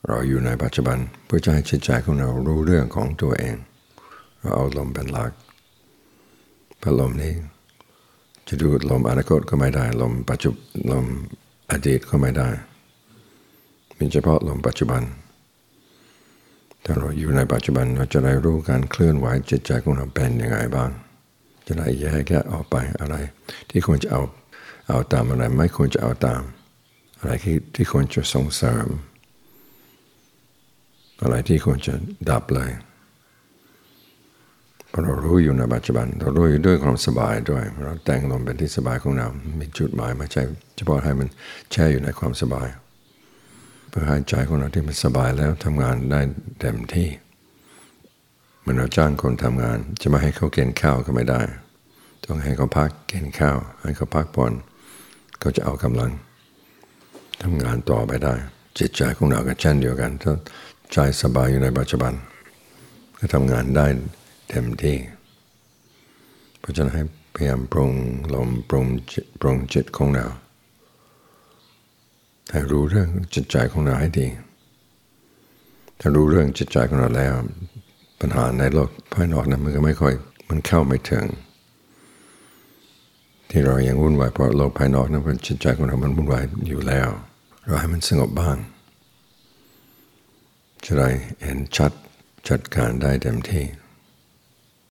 เราอยู่ในปัจจุบันเพื่อจะให้จิตใจของเรารู้เรื่องของตัวเองเราเอาลมเป็นหลักเพราะลมนี้จะดูลมอนาคตก็ไม่ได้ลมปัจจุบันลมอดีตก็ไม่ได้มีเฉพาะลมปัจจุบันถ้าเราอยู่ในปัจจุบันเราจะได้รู้การเคลื่อนไหวจิตใจของเราเป็นยังไงบ้างจะได้แยกแยะออกไปอะไรที่ควรจะเอาตามอะไรไม่ควรจะเอาตามอะไรที่ควรจะส่งเสริมอะไรที่ควรจะดับเลยพอเรารู้อยู่ในปัจจุบันเรารู้อยู่ด้วยความสบายด้วยเราแต่งลมเป็นที่สบายของเรามีจุดหมายไม่ใช่เฉพาะให้มันแช่อยู่ในความสบายเพื่อให้ใจของเราที่มันสบายแล้วทำงานได้เต็มที่เมื่อเราจ้างคนทำงานจะไม่ให้เขากินข้าวก็ไม่ได้ต้องให้เขาพักกินข้าวให้เขาพักผ่อนเขาจะเอากำลังทำงานต่อไปได้จิตใจของเราก็เช่นเดียวกันถ้าใจสบายอยู่ในปัจจุบันก็ทำงานได้เต็มที่เพราะฉะนั้นให้พยายามปรุงลมปรุงจิตของเราให้รู้เรื่องจิตใจของเราให้ดีถ้ารู้เรื่องจิตใจของเราแล้วปัญหาในโลกภายนอกนั้นมันก็ไม่ค่อยมันเข้าไม่ถึงที่เรายังวุ่นวายเพราะโลกภายนอกนั้นเป็นจิตใจของเรามันวุ่นวายอยู่แล้วเราให้มันสงบบ้างจะได้เห็นชัดจัดการได้เต็มที่